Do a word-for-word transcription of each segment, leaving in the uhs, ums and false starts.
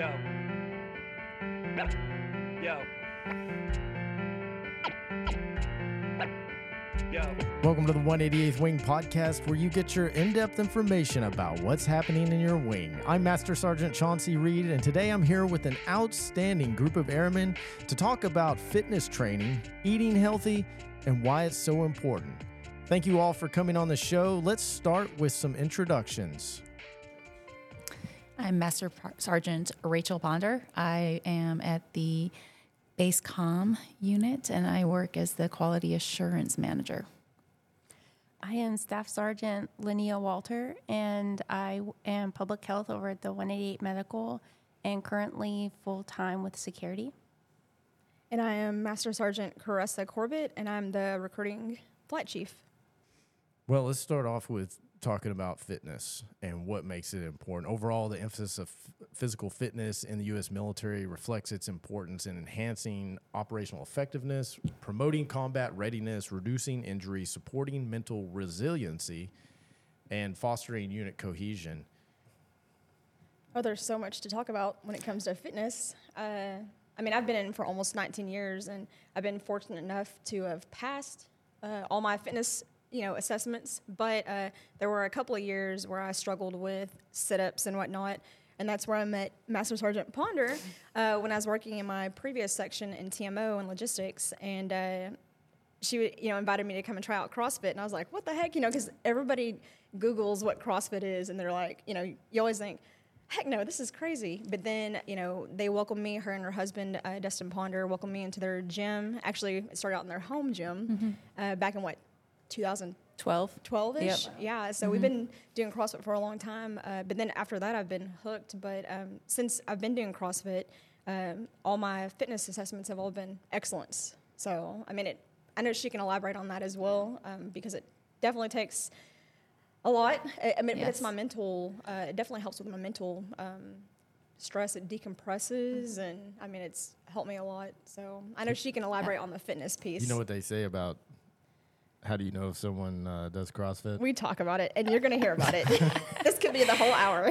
Yo. Yo. Yo. Welcome to the one eighty-eighth Wing Podcast, where you get your in-depth information about what's happening in your wing. I'm Master Sergeant Chauncey Reed, and today I'm here with an outstanding group of airmen to talk about fitness training, eating healthy, and why it's so important. Thank you all for coming on the show. Let's start with some introductions. I'm Master Sergeant Rachel Ponder. I am at the Base Comm unit, and I work as the Quality Assurance Manager. I am Staff Sergeant Linnea Walter, and I am Public Health over at the one eighty-eight Medical, and currently full-time with security. And I am Master Sergeant Caressa Corbett, and I'm the Recruiting Flight Chief. Well, let's start off with talking about fitness and what makes it important. Overall, the emphasis of f- physical fitness in the U S military reflects its importance in enhancing operational effectiveness, promoting combat readiness, reducing injury, supporting mental resiliency, and fostering unit cohesion. Oh, there's so much to talk about when it comes to fitness. Uh, I mean, I've been in for almost nineteen years, and I've been fortunate enough to have passed uh, all my fitness you know, assessments, but uh, there were a couple of years where I struggled with sit-ups and whatnot, and that's where I met Master Sergeant Ponder uh, when I was working in my previous section in T M O and logistics, and uh, she, you know, invited me to come and try out CrossFit, and I was like, what the heck, you know, because everybody Googles what CrossFit is, and they're like, you know, you always think, heck no, this is crazy. But then, you know, they welcomed me, her and her husband, uh, Dustin Ponder, welcomed me into their gym. Actually, it started out in their home gym mm-hmm. uh, back in what, two thousand twelve? twelve-ish? Yep. Yeah, so mm-hmm. we've been doing CrossFit for a long time. Uh, but then after that, I've been hooked. But um, since I've been doing CrossFit, um, all my fitness assessments have all been excellence. So, I mean, it. I know she can elaborate on that as well um, because it definitely takes a lot. I, I mean, yes. But it's my mental, uh, it definitely helps with my mental um, stress. It decompresses, mm-hmm. and, I mean, it's helped me a lot. So, I know she can elaborate yeah. on the fitness piece. You know what they say about how do you know if someone uh, does CrossFit? We talk about it, and you're going to hear about it. This could be the whole hour.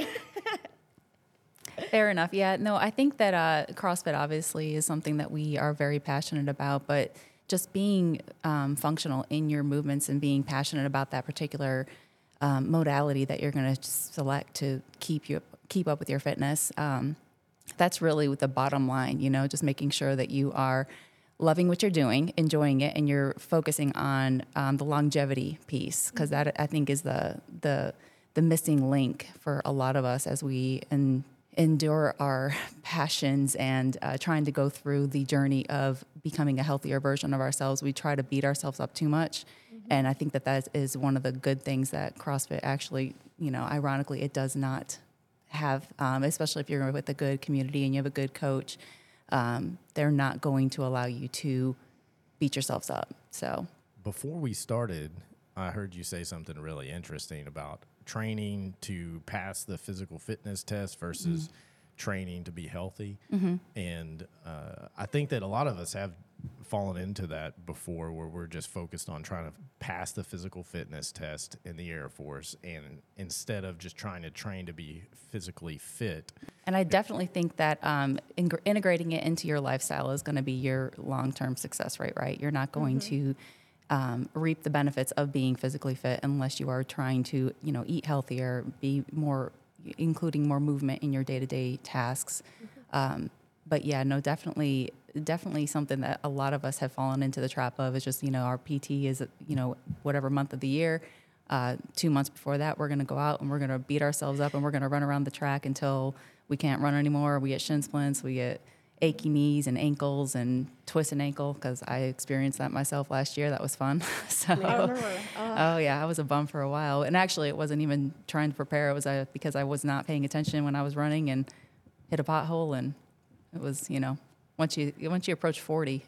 Fair enough. Yeah, no, I think that uh, CrossFit obviously is something that we are very passionate about, but just being um, functional in your movements and being passionate about that particular um, modality that you're going to select to keep you keep up with your fitness, um, that's really the bottom line, you know, just making sure that you are loving what you're doing, enjoying it, and you're focusing on um, the longevity piece, because that, I think, is the the the missing link for a lot of us as we en- endure our passions and uh, trying to go through the journey of becoming a healthier version of ourselves. We try to beat ourselves up too much, mm-hmm. and I think that that is one of the good things that CrossFit actually, you know, ironically, it does not have, um, especially if you're with a good community and you have a good coach. Um, they're not going to allow you to beat yourselves up. So before we started, I heard you say something really interesting about training to pass the physical fitness test versus mm-hmm. training to be healthy. Mm-hmm. And uh, I think that a lot of us have fallen into that before, where we're just focused on trying to pass the physical fitness test in the Air Force, and instead of just trying to train to be physically fit. And I definitely think that um, ing- integrating it into your lifestyle is going to be your long-term success rate, right? You're not going mm-hmm. to um, reap the benefits of being physically fit unless you are trying to, you know, eat healthier, be more, including more movement in your day-to-day tasks. Mm-hmm. Um, but yeah, no, definitely, definitely something that a lot of us have fallen into the trap of is just, you know, our P T is, you know, whatever month of the year. Uh, two months before that, we're going to go out and we're going to beat ourselves up and we're going to run around the track until we can't run anymore. We get shin splints, we get achy knees and ankles and twisted ankle, because I experienced that myself last year. That was fun. so, I remember. Uh, oh yeah, I was a bum for a while. And actually, it wasn't even trying to prepare. It was uh, because I was not paying attention when I was running and hit a pothole, and it was, you know, once you once you approach forty,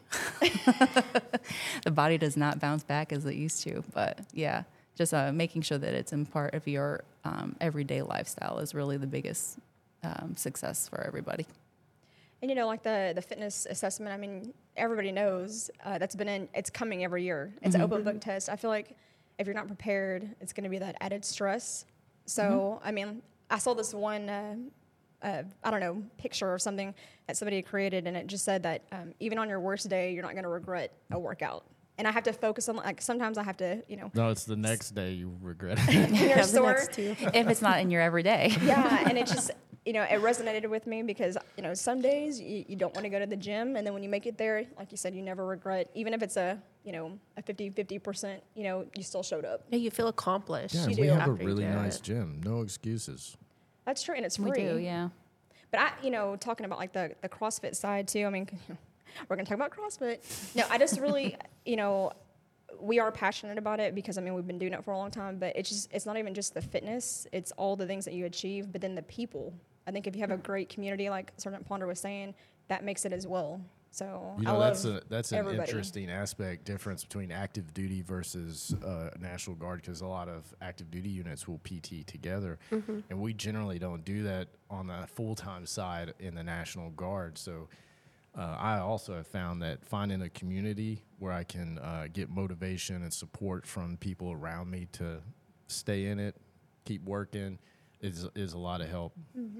the body does not bounce back as it used to. But yeah, just uh, making sure that it's in part of your um, everyday lifestyle is really the biggest um, success for everybody. And, you know, like the, the fitness assessment, I mean, everybody knows uh, that's been in, it's coming every year. It's mm-hmm. an open book test. I feel like if you're not prepared, it's going to be that added stress. So, mm-hmm. I mean, I saw this one uh, a, I don't know, picture or something that somebody had created, and it just said that um, even on your worst day, you're not going to regret a workout. And I have to focus on, like, sometimes I have to, you know. No, it's the next day you regret it. In your the store. next two. If it's not in your everyday. Yeah, and it just, you know, it resonated with me because, you know, some days you, you don't want to go to the gym, and then when you make it there, like you said, you never regret, even if it's a, you know, a fifty percent, you know, you still showed up. Yeah, you feel accomplished. Yeah, You we do. have a after you really do nice it. gym. No excuses. That's true, and it's free. We do, yeah. But I, you know, talking about like the, the CrossFit side too, I mean, we're going to talk about CrossFit. No, I just really, you know, we are passionate about it because, I mean, we've been doing it for a long time, but it's just, it's not even just the fitness, it's all the things that you achieve, but then the people. I think if you have a great community, like Sergeant Ponder was saying, that makes it as well. So You I know, love that's a that's an everybody. interesting aspect difference between active duty versus uh, National Guard, because a lot of active duty units will P T together, Mm-hmm. and we generally don't do that on the full time side in the National Guard. So uh, I also have found that finding a community where I can uh, get motivation and support from people around me to stay in it, keep working, is is a lot of help. Mm-hmm.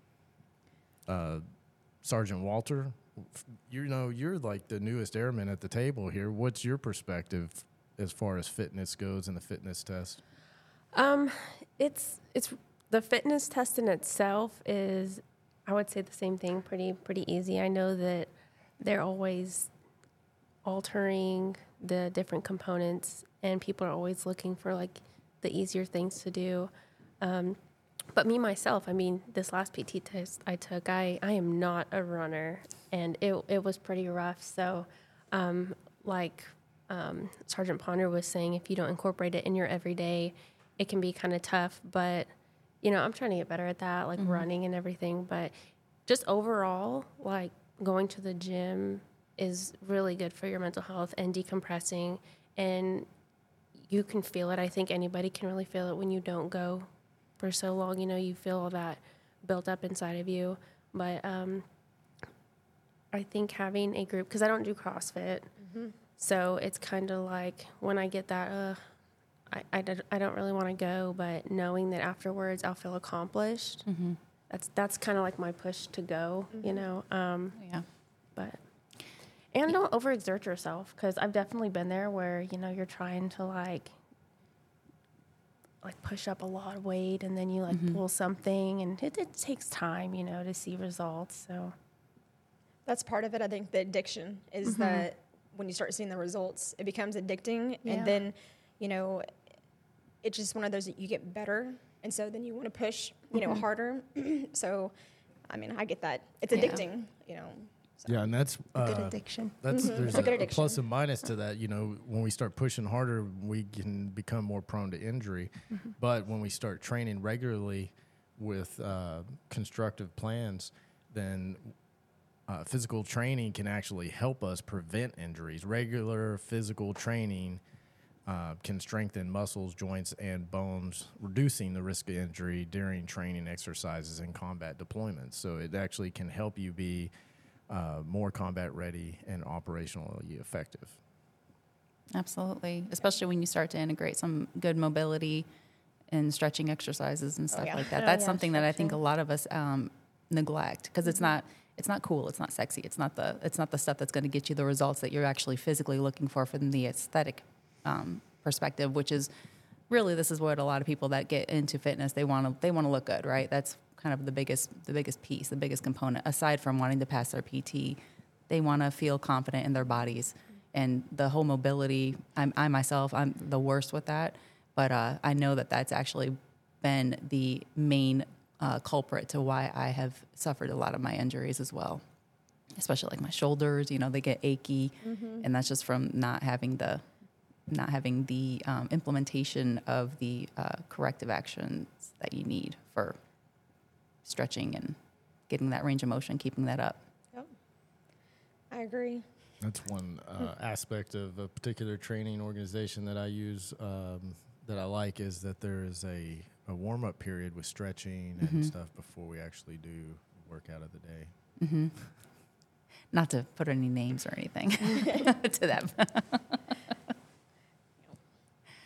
Uh, Sergeant Walter, f- you know, you're like the newest airman at the table here. What's your perspective as far as fitness goes and the fitness test? Um, it's it's the fitness test in itself is, I would say, the same thing. Pretty pretty easy. I know that they're always altering the different components, and people are always looking for like the easier things to do. Um, but me myself, I mean, this last P T test I took, I I am not a runner, and it it was pretty rough. So, um, like um, Sergeant Ponder was saying, if you don't incorporate it in your everyday, it can be kind of tough. But you know, I'm trying to get better at that, like running and everything. But just overall, like going to the gym is really good for your mental health and decompressing, and you can feel it. I think anybody can really feel it when you don't go for so long. You know, you feel all that built up inside of you. But um, I think having a group, because I don't do CrossFit, so it's kind of like when I get that, uh, I, I, did, I don't really want to go, but knowing that afterwards I'll feel accomplished, that's that's kind of like my push to go, you know. Um, Yeah. but and don't overexert yourself, because I've definitely been there where, you know, you're trying to like like push up a lot of weight, and then you like pull something, and it, it takes time, you know, to see results. So That's part of it. I think the addiction is Mm-hmm. that when you start seeing the results, it becomes addicting. Yeah. And then, you know, it's just one of those that you get better. And so then you want to push, you know, harder. So, I mean, I get that. It's Yeah. addicting, you know. So. Yeah, and that's good uh, addiction. that's Mhm. there's It's a good a, a plus addiction. and minus to that. You know, when we start pushing harder, we can become more prone to injury. But when we start training regularly with uh, constructive plans, then uh, physical training can actually help us prevent injuries. Regular physical training uh, can strengthen muscles, joints, and bones, reducing the risk of injury during training exercises and combat deployments. So it actually can help you be uh, more combat ready and operationally effective. Absolutely. Especially when you start to integrate some good mobility and stretching exercises and stuff yeah. like that. Oh, That's yeah, something that I think a stretching. lot of us um, neglect, because it's not it's not cool, it's not sexy, it's not the it's not the stuff that's going to get you the results that you're actually physically looking for from the aesthetic um, perspective, which is really, this is what a lot of people that get into fitness, they want to they want to look good, right? That's kind of the biggest the biggest piece, the biggest component, aside from wanting to pass their P T. They want to feel confident in their bodies, and the whole mobility. I'm, I myself, I'm the worst with that, but uh, I know that that's actually been the main uh, culprit to why I have suffered a lot of my injuries as well, especially like my shoulders. You know, they get achy, and that's just from not having the not having the um, implementation of the uh, corrective actions that you need for stretching and getting that range of motion, keeping that up. Yep. I agree. That's one uh, aspect of a particular training organization that I use um, that I like, is that there is a, a warm-up period with stretching and stuff before we actually do workout of the day. Not to put any names or anything to them.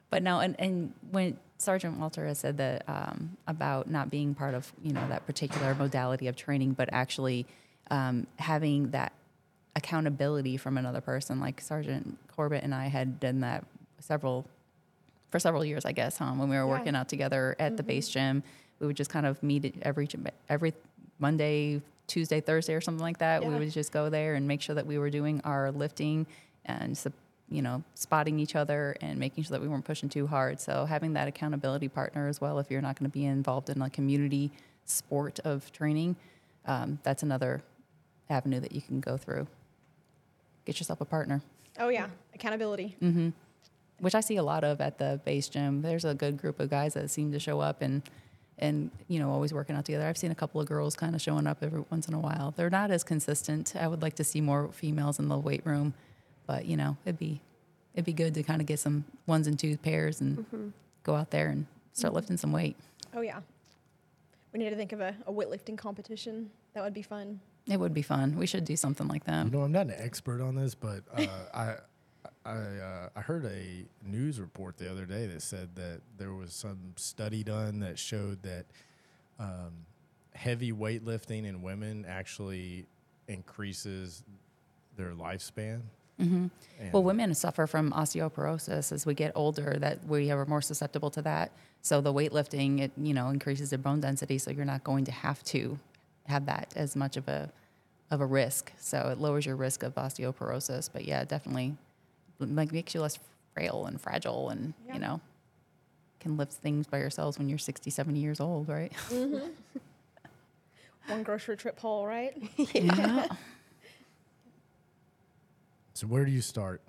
But no, and, and when Sergeant Walter has said that um, about not being part of, you know, that particular modality of training, but actually um, having that accountability from another person, like Sergeant Corbett and I had done that several, for several years, I guess, huh? When we were Yeah. working out together at mm-hmm. the base gym, we would just kind of meet every every Monday, Tuesday, Thursday, or something like that. Yeah. We would just go there and make sure that we were doing our lifting and, you know, spotting each other and making sure that we weren't pushing too hard. So having that accountability partner as well, if you're not going to be involved in a community sport of training, um, that's another avenue that you can go through. Get yourself a partner. Oh, yeah. Accountability. Mm-hmm. Which I see a lot of at the base gym. There's a good group of guys that seem to show up and, and you know, always working out together. I've seen a couple of girls kind of showing up every once in a while. They're not as consistent. I would like to see more females in the weight room, but, you know, it'd be it'd be good to kind of get some ones and twos pairs and mm-hmm. go out there and start mm-hmm. lifting some weight. Oh, yeah. We need to think of a, a weightlifting competition. That would be fun. It would be fun. We should do something like that. You know, I'm not an expert on this, but uh, I I, uh, I heard a news report the other day that said that there was some study done that showed that um, heavy weightlifting in women actually increases their lifespan. Mm-hmm. Well, women suffer from osteoporosis as we get older, that we are more susceptible to that. So the weightlifting, it, you know, increases their bone density, so you're not going to have to have that as much of a of a risk. So it lowers your risk of osteoporosis. But yeah, definitely like makes you less frail and fragile, and yeah. you know, can lift things by yourselves when you're sixty, seventy years old, right? Mm-hmm. One grocery trip haul, right? yeah. yeah. So where do you start?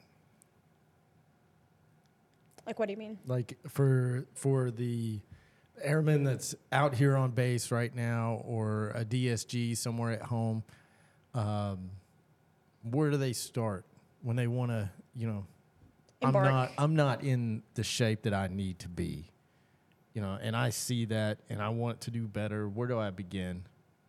Like, what do you mean? Like for for the airman that's out here on base right now, or a D S G somewhere at home, um, where do they start when they want to, you know, Embark. I'm not I'm not in the shape that I need to be, you know, and I see that and I want to do better. Where do I begin?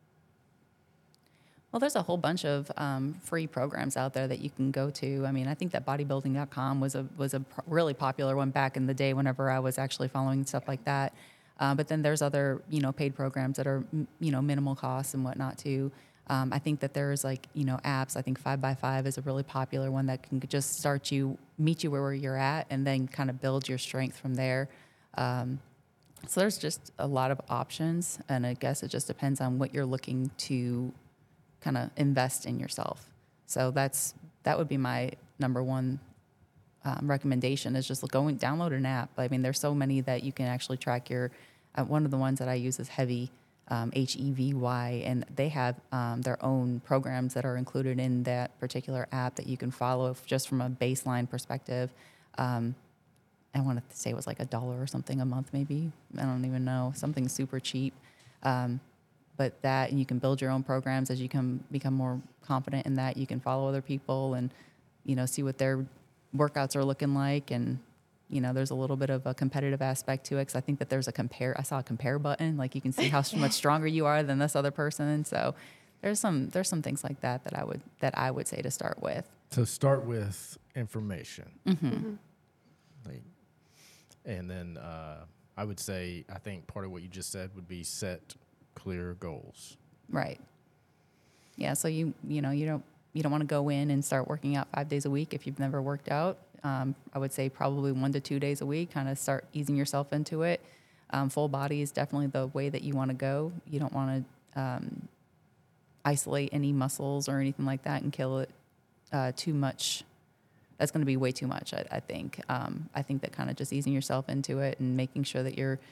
Well, there's a whole bunch of um, free programs out there that you can go to. I mean, I think that bodybuilding dot com was a was a pr- really popular one back in the day whenever I was actually following stuff like that. Uh, but then there's other, you know, paid programs that are, you know, minimal costs and whatnot too. Um, I think that there's like, you know, apps. I think five by five is a really popular one that can just start you, meet you where you're at, and then kind of build your strength from there. Um, so there's just a lot of options, and I guess it just depends on what you're looking to kind of invest in yourself. So that's that would be my number one um, recommendation, is just going download an app. I mean, there's so many that you can actually track your. Uh, one of the ones that I use is Heavy, um, H E V Y, and they have um, their own programs that are included in that particular app that you can follow just from a baseline perspective. Um, I want to say it was like a dollar or something a month, maybe. I don't even know, something super cheap. Um, But that, and you can build your own programs as you can become more confident in that. You can follow other people and, you know, see what their workouts are looking like. And, you know, there's a little bit of a competitive aspect to it, because I think that there's a compare. I saw a compare button, like you can see how much stronger you are than this other person. So there's some there's some things like that that I would that I would say to start with. So start with information, Mm-hmm. Mm-hmm. like, and then uh, I would say I think part of what you just said would be set clear goals. Right. Yeah. So you, you know, you don't, you don't want to go in and start working out five days a week if you've never worked out. Um, I would say probably one to two days a week, kind of start easing yourself into it. Um, full body is definitely the way that you want to go. You don't want to um, isolate any muscles or anything like that and kill it uh, too much. That's going to be way too much, I, I think. Um, I think that kind of just easing yourself into it and making sure that you're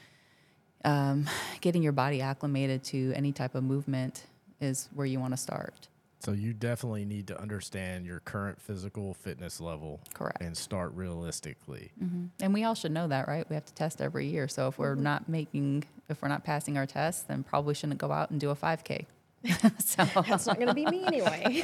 Um, getting your body acclimated to any type of movement is where you want to start. So you definitely need to understand your current physical fitness level. Correct. And start realistically. Mm-hmm. And we all should know that, right? We have to test every year. So if we're not making, if we're not passing our tests, then probably shouldn't go out and do a five K. So that's not going to be me anyway.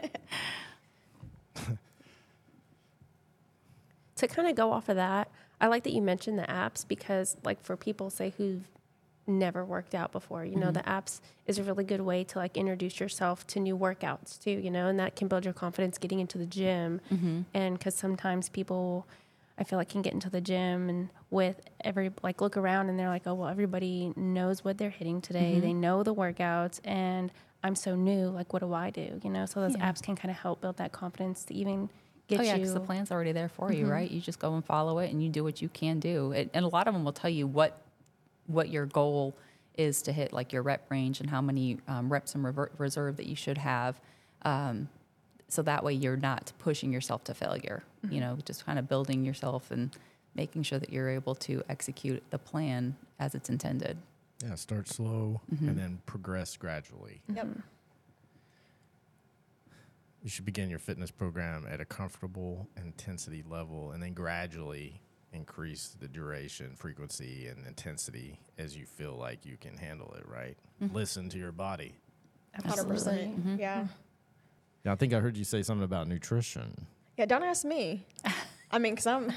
To kind of go off of that, I like that you mentioned the apps, because like for people say who've never worked out before, you know, mm-hmm. the apps is a really good way to like introduce yourself to new workouts too, you know, and that can build your confidence getting into the gym. Mm-hmm. And because sometimes people I feel like can get into the gym and with every, like look around and they're like, oh, well, everybody knows what they're hitting today. Mm-hmm. They know the workouts and I'm so new. Like, what do I do? You know, so those Yeah. apps can kind of help build that confidence to even get Oh yeah, you. because the plan's already there for you, Mhm. right? You just go and follow it, and you do what you can do. It, and a lot of them will tell you what what your goal is to hit, like your rep range and how many um, reps in rever- reserve that you should have. Um, so that way you're not pushing yourself to failure. Mm-hmm. You know, just kind of building yourself and making sure that you're able to execute the plan as it's intended. Yeah, start slow Mhm. and then progress gradually. Yep. You should begin your fitness program at a comfortable intensity level and then gradually increase the duration, frequency, and intensity as you feel like you can handle it, right? Mhm. Listen to your body. Hundred Absolutely. percent. Mhm. Yeah. Yeah, I think I heard you say something about nutrition. Yeah. Don't ask me. I mean, because I'm.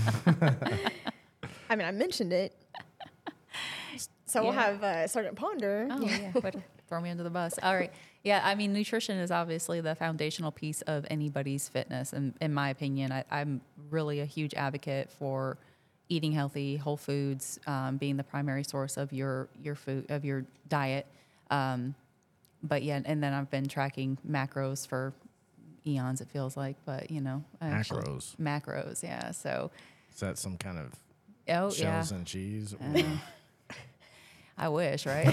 I mean, I mentioned it. So we'll Yeah. have uh, Sergeant Ponder. Oh, yeah. But throw me under the bus. All right. Yeah. I mean, nutrition is obviously the foundational piece of anybody's fitness. And in my opinion, I, I'm really a huge advocate for eating healthy, whole foods, um, being the primary source of your, your food, of your diet. Um, but yeah, and then I've been tracking macros for eons, it feels like, but you know, I actually- Macros. macros. Yeah. So, Is that some kind of oh, yeah. shells and cheese? Or Uh, I wish, right?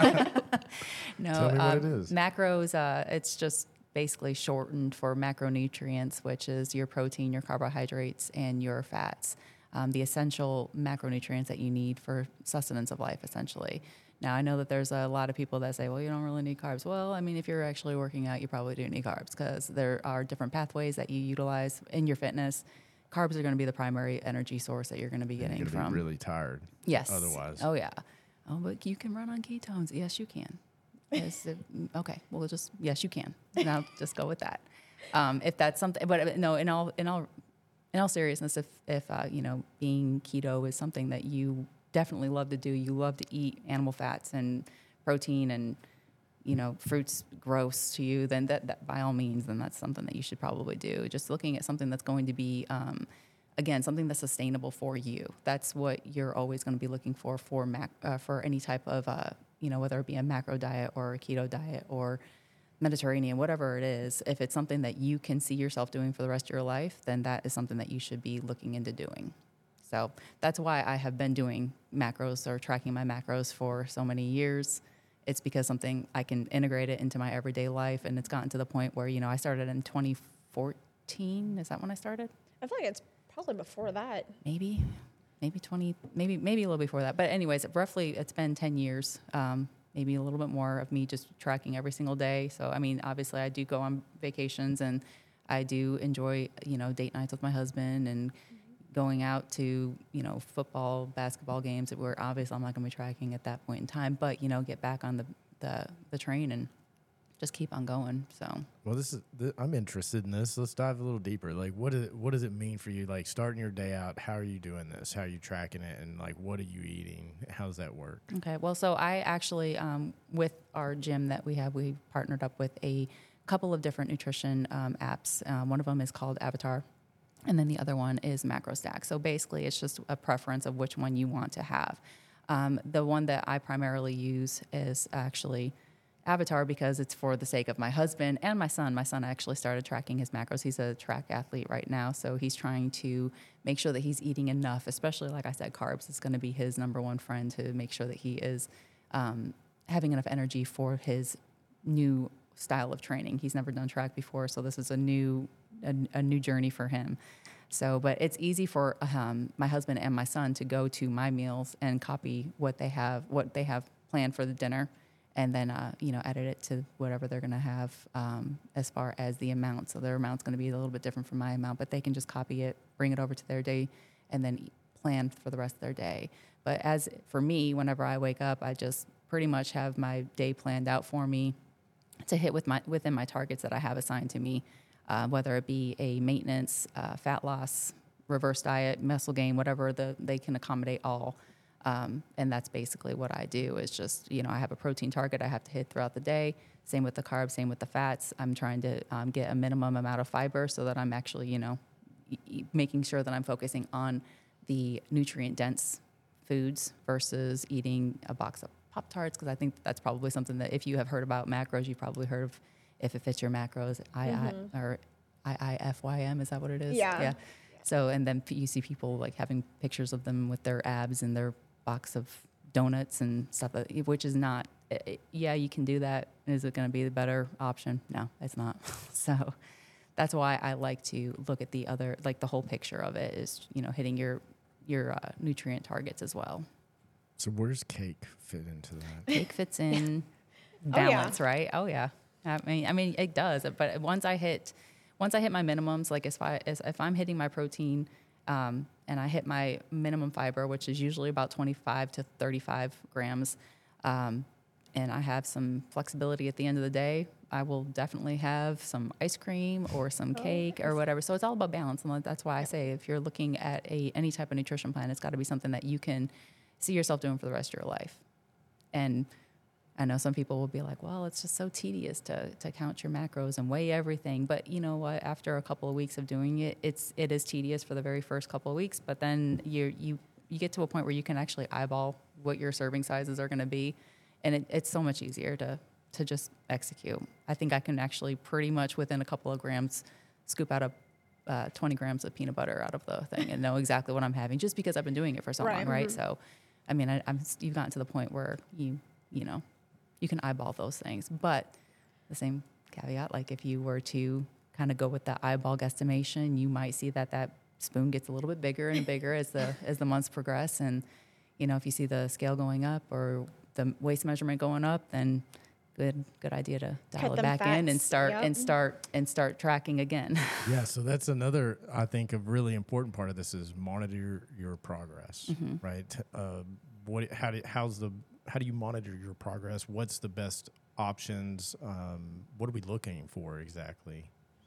no, Tell me what um, it is. macros. Uh, it's just basically shortened for macronutrients, which is your protein, your carbohydrates, and your fats. Um, the essential macronutrients that you need for sustenance of life, essentially. Now, I know that there's a lot of people that say, well, you don't really need carbs. Well, I mean, if you're actually working out, you probably do need carbs because there are different pathways that you utilize in your fitness. Carbs are going to be the primary energy source that you're going to be You're getting going to from. be really tired. Yes. Otherwise. Oh, yeah. Oh, but you can run on ketones. Yes, you can. Yes, it- okay. Well, we'll just, yes, you can. Now just go with that. Um, if that's something, but uh, no, in all, in all, in all seriousness, if, if, uh, you know, being keto is something that you definitely love to do, you love to eat animal fats and protein and, you know, fruits gross to you, then that, that by all means, then that's something that you should probably do. Just looking at something that's going to be, um, again, something that's sustainable for you. That's what you're always going to be looking for for mac, uh, for any type of, uh, you know, whether it be a macro diet or a keto diet or Mediterranean, whatever it is. If it's something that you can see yourself doing for the rest of your life, then that is something that you should be looking into doing. So that's why I have been doing macros or tracking my macros for so many years. It's because something I can integrate it into my everyday life, and it's gotten to the point where, you know, I started in twenty fourteen. Is that when I started? I feel like it's probably before that. Maybe, maybe twenty, maybe maybe a little before that. But anyways, roughly it's been ten years, um, maybe a little bit more of me just tracking every single day. So I mean, obviously I do go on vacations and I do enjoy, you know, date nights with my husband and going out to, you know, football, basketball games that were obviously I'm not going to be tracking at that point in time, but, you know, get back on the, the, the train and just keep on going. So, Well, this is th- I'm interested in this. Let's dive a little deeper. Like, what is it, what does it mean for you? Like, starting your day out, how are you doing this? How are you tracking it? And like, what are you eating? How does that work? okay. Well, so I actually, um, with our gym that we have, we partnered up with a couple of different nutrition um, apps. Um, one of them is called Avatar. And then the other one is MacroStack. So basically, it's just a preference of which one you want to have. Um, the one that I primarily use is actually Avatar because it's for the sake of my husband and my son. My son actually started tracking his macros. He's a track athlete right now, so he's trying to make sure that he's eating enough, especially, like I said, carbs. It's going to be his number one friend to make sure that he is um, having enough energy for his new style of training. He's never done track before, so this is a new a, a new journey for him. So, but it's easy for um, my husband and my son to go to my meals and copy what they have what they have planned for the dinner, and then uh, you know edit it to whatever they're going to have um, as far as the amount. So their amount's going to be a little bit different from my amount, but they can just copy it, bring it over to their day, and then plan for the rest of their day. But as for me, whenever I wake up, I just pretty much have my day planned out for me to hit with my within my targets that I have assigned to me, uh, whether it be a maintenance, uh, fat loss, reverse diet, muscle gain, whatever the they can accommodate all. Um, and that's basically what I do is just, you know, I have a protein target I have to hit throughout the day. Same with the carbs, same with the fats. I'm trying to um, get a minimum amount of fiber so that I'm actually, you know, e- making sure that I'm focusing on the nutrient dense foods versus eating a box of Pop-Tarts, because I think that's probably something that if you have heard about macros, you've probably heard of if it fits your macros, I I or I I F Y M, is that what it is? Yeah. Yeah. So, and then p- you see people like having pictures of them with their abs and their box of donuts and stuff, that- which is not, i- i- yeah, you can do that. Is it going to be the better option? No, it's not. So that's why I like to look at the other, like the whole picture of it is, you know, hitting your, your uh, nutrient targets as well. So where's cake fit into that? Cake fits in Oh, yeah. balance, right? Oh yeah. I mean, I mean, it does. But once I hit, once I hit my minimums, like if I, as- if I'm hitting my protein, um, and I hit my minimum fiber, which is usually about twenty-five to thirty-five grams, um, and I have some flexibility at the end of the day, I will definitely have some ice cream or some Oh, cake or nice. whatever. So it's all about balance, and that's why I say if you're looking at a any type of nutrition plan, it's got to be something that you can see yourself doing for the rest of your life. And I know some people will be like, well, it's just so tedious to, to count your macros and weigh everything. But you know what? After a couple of weeks of doing it, it's it is tedious for the very first couple of weeks. But then you you you get to a point where you can actually eyeball what your serving sizes are going to be, and it, it's so much easier to to just execute. I think I can actually pretty much within a couple of grams scoop out a uh, twenty grams of peanut butter out of the thing and know exactly what I'm having just because I've been doing it for so Right. long, right? Mhm. So, I mean, I, I'm you've gotten to the point where you you know. you can eyeball those things. But the same caveat, like if you were to kind of go with the eyeball guesstimation, you might see that that spoon gets a little bit bigger and bigger as the as the months progress. And, you know, if you see the scale going up or the waist measurement going up, then good good idea to dial Cut it them back in and fats. start Yep. and start and start tracking again. Yeah, so that's another, I think, a really important part of this is monitor your progress, right? Uh, what, how do, how's the, how do you monitor your progress? What's the best options? Um, what are we looking for exactly?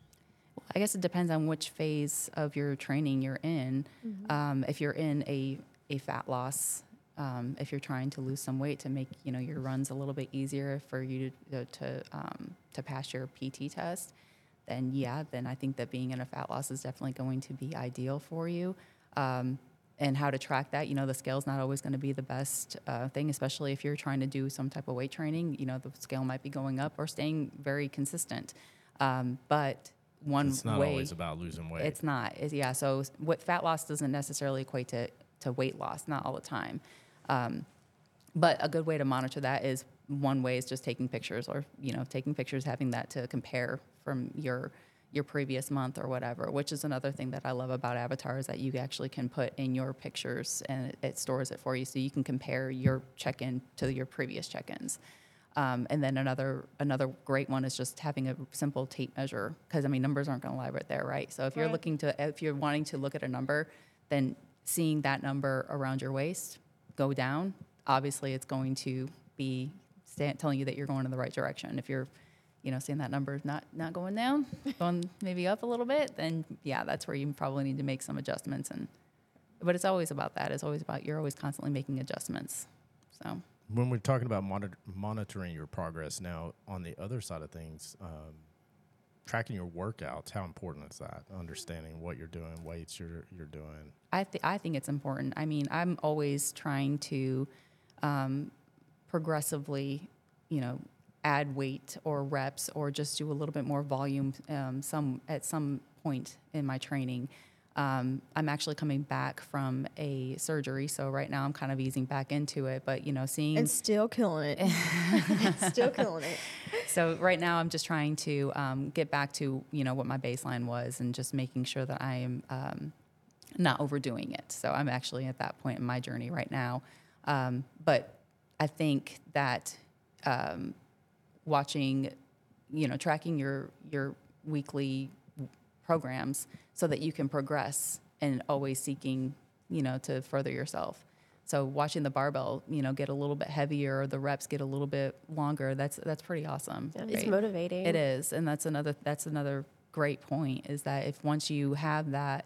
I guess it depends on which phase of your training you're in. Um, if you're in a, a fat loss, um, if you're trying to lose some weight to make you know your runs a little bit easier for you to to um, to pass your P T test, then yeah, then I think that being in a fat loss is definitely going to be ideal for you. Um, and how to track that, you know, the scale's not always going to be the best uh, thing, especially if you're trying to do some type of weight training. You know, the scale might be going up or staying very consistent. Um, but one It's not way, always about losing weight. it's not. It's, yeah. So what fat loss doesn't necessarily equate to, to weight loss, not all the time. Um, but a good way to monitor that is one way is just taking pictures or, you know, taking pictures, having that to compare from your your previous month or whatever, which is another thing that I love about Avatar is that you actually can put in your pictures and it, it stores it for you. So you can compare your check-in to your previous check-ins. Um, and then another another great one is just having a simple tape measure because I mean numbers aren't going to lie right there, right? So if you're Right. looking to if you're wanting to look at a number, then seeing that number around your waist go down, obviously it's going to be sta- telling you that you're going in the right direction. If you're you know seeing that number not not going down, going maybe up a little bit, then yeah, that's where you probably need to make some adjustments. And but it's always about that. It's always about you're always constantly making adjustments. So. When we're talking about monitor, monitoring your progress now, on the other side of things, um, tracking your workouts, how important is that? Understanding what you're doing, weights you're you're doing. I th- I think it's important. I mean, I'm always trying to um, progressively, you know, add weight or reps or just do a little bit more volume um, some at some point in my training. Um, I'm actually coming back from a surgery, so right now I'm kind of easing back into it. But you know, seeing And still killing it. Still killing it. so right now I'm just trying to um, get back to you know what my baseline was and just making sure that I am um, not overdoing it. So I'm actually at that point in my journey right now. Um, but I think that um, watching, you know, tracking your your weekly programs so that you can progress and always seeking, you know, to further yourself. So watching the barbell, you know, get a little bit heavier, the reps get a little bit longer. That's that's pretty awesome. Yeah, it's right? motivating. It is, and that's another that's another great point is that if once you have that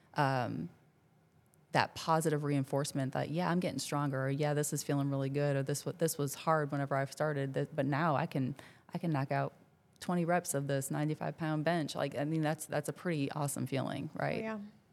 um, that positive reinforcement that yeah I'm getting stronger or yeah this is feeling really good or this this was hard whenever I started, that, but now I can I can knock out twenty reps of this ninety-five pound bench. Like I mean that's that's a pretty awesome feeling, right? Yeah.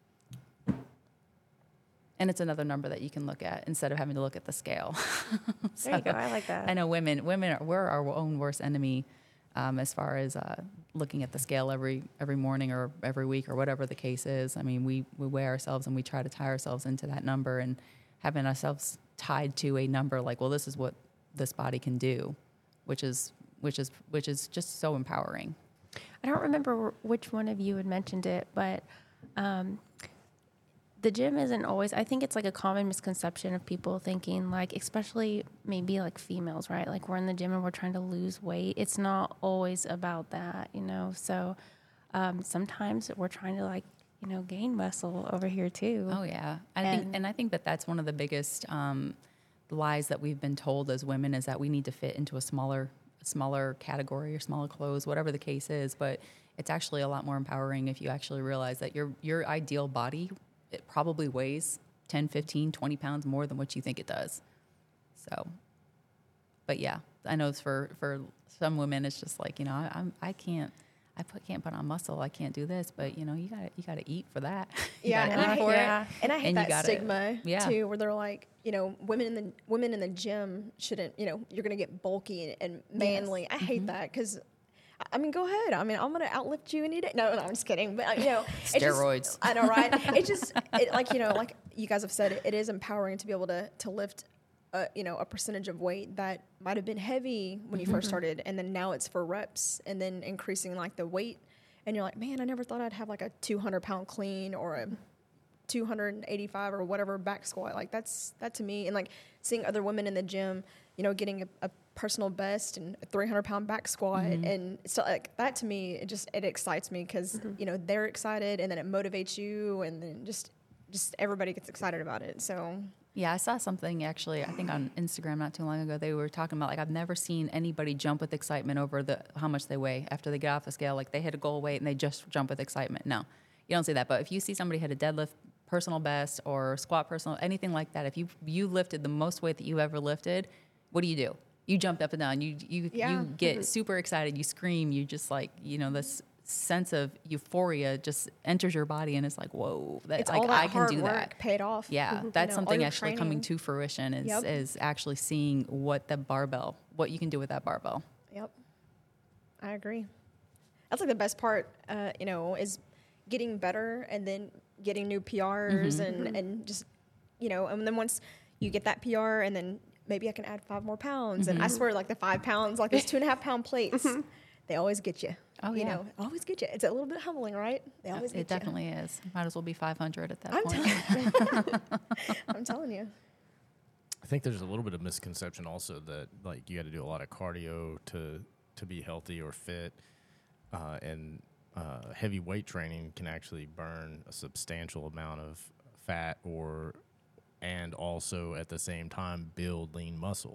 And it's another number that you can look at instead of having to look at the scale. So, There you go. I like that. I know women, women, are, we're our own worst enemy um, as far as uh, looking at the scale every every morning or every week or whatever the case is. I mean, we, we weigh ourselves and we try to tie ourselves into that number, and having ourselves tied to a number like, well, this is what this body can do, which is which is which is just so empowering. I don't remember which one of you had mentioned it, but um, the gym isn't always, I think it's like a common misconception of people thinking like, especially maybe like females, right? Like we're in the gym and we're trying to lose weight. It's not always about that, you know? So um, sometimes we're trying to like, you know, gain muscle over here too. Oh yeah. I And- think, and I think that that's one of the biggest um, lies that we've been told as women, is that we need to fit into a smaller smaller category or smaller clothes, whatever the case is. But it's actually a lot more empowering if you actually realize that your your ideal body, it probably weighs ten, fifteen, twenty pounds more than what you think it does. So, but yeah, I know it's for, for some women, it's just like, you know, I, I'm, I can't, I put, can't put on muscle. I can't do this, but you know, you gotta, you gotta eat for that. You Yeah, gotta and I, eat for yeah. it. and I hate And you that gotta- stigma yeah. too, where they're like, you know, women in the women in the gym shouldn't, you know, you're gonna get bulky and, and manly. I hate that because, I mean, go ahead. I mean, I'm gonna outlift you any day. No, no, I'm just kidding. But uh, you know, it just- Steroids. I know, right? It just it, like you know, like you guys have said, it, it is empowering to be able to to lift. A, you know, a percentage of weight that might have been heavy when you first started, and then now it's for reps, and then increasing like the weight, and you're like, man, I never thought I'd have like a two hundred pound clean or a two hundred eighty-five or whatever back squat. Like that's that to me, and like seeing other women in the gym, you know, getting a, a personal best and a three hundred pound back squat, and so like that to me, it just it excites me because you know they're excited, and then it motivates you, and then just just everybody gets excited about it. So. Yeah, I saw something actually, I think on Instagram not too long ago. They were talking about like, I've never seen anybody jump with excitement over the how much they weigh after they get off the scale. Like they hit a goal weight and they just jump with excitement. No, you don't see that. But if you see somebody hit a deadlift personal best or squat personal, anything like that, if you you lifted the most weight that you ever lifted, what do you do? You jumped up and down. You you Yeah. you get super excited. You scream. You just like, you know, this sense of euphoria just enters your body, and it's like, whoa, that, It's like all that I can hard do work that. paid off. Yeah, You that's know, all something your actually coming training. to fruition is Yep. is actually seeing what the barbell, what you can do with that barbell. Yep, I agree. That's like the best part, uh, you know, is getting better and then getting new P Rs and and just, you know, and then once you get that P R, and then maybe I can add five more pounds. And I swear, like the five pounds, like those two and a half pound plates, they always get you. Oh, you yeah. know, always get you. It's a little bit humbling, right? They always get It definitely is. Might as well be five hundred at that I'm point. telling you. I'm telling you. I think there's a little bit of misconception also that like you got to do a lot of cardio to to be healthy or fit, uh, and uh, heavy weight training can actually burn a substantial amount of fat or and also at the same time build lean muscle.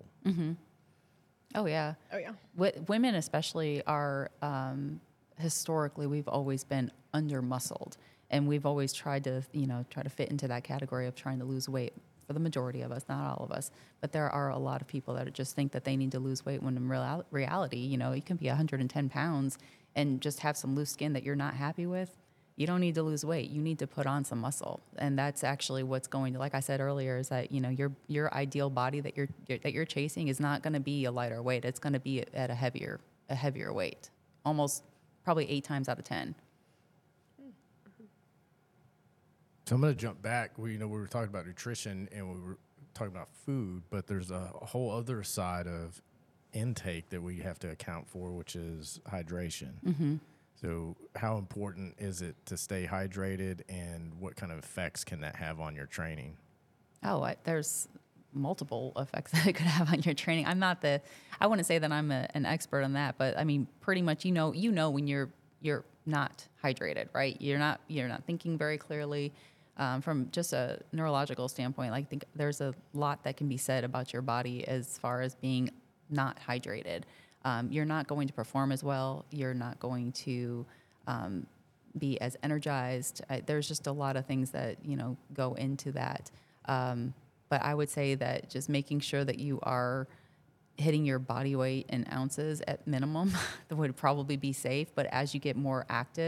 Oh yeah. Oh yeah. Wi- women especially are um, historically we've always been under muscled, and we've always tried to you know try to fit into that category of trying to lose weight for the majority of us, not all of us. But there are a lot of people that just think that they need to lose weight when in real- reality, you know, you can be one hundred ten pounds and just have some loose skin that you're not happy with. You don't need to lose weight. You need to put on some muscle, and that's actually what's going to. Like I said earlier, is that you know your your ideal body that you're that you're chasing is not going to be a lighter weight. It's going to be at a heavier a heavier weight, almost probably eight times out of ten. So I'm going to jump back. We, you know, we were talking about nutrition and we were talking about food, but there's a whole other side of intake that we have to account for, which is hydration. Mm-hmm. So how important is it to stay hydrated, and what kind of effects can that have on your training? Oh, I, there's multiple effects that it could have on your training. I'm not the, I wouldn't say that I'm a, an expert on that, but I mean, pretty much, you know, you know when you're you're not hydrated, right? You're not you're not thinking very clearly. Um, from just a neurological standpoint, like, I think there's a lot that can be said about your body as far as being not hydrated. Um, you're not going to perform as well. You're not going to um, be as energized. I, there's just a lot of things that, you know, go into that. Um, but I would say that just making sure that you are hitting your body weight in ounces at minimum would probably be safe. But as you get more active,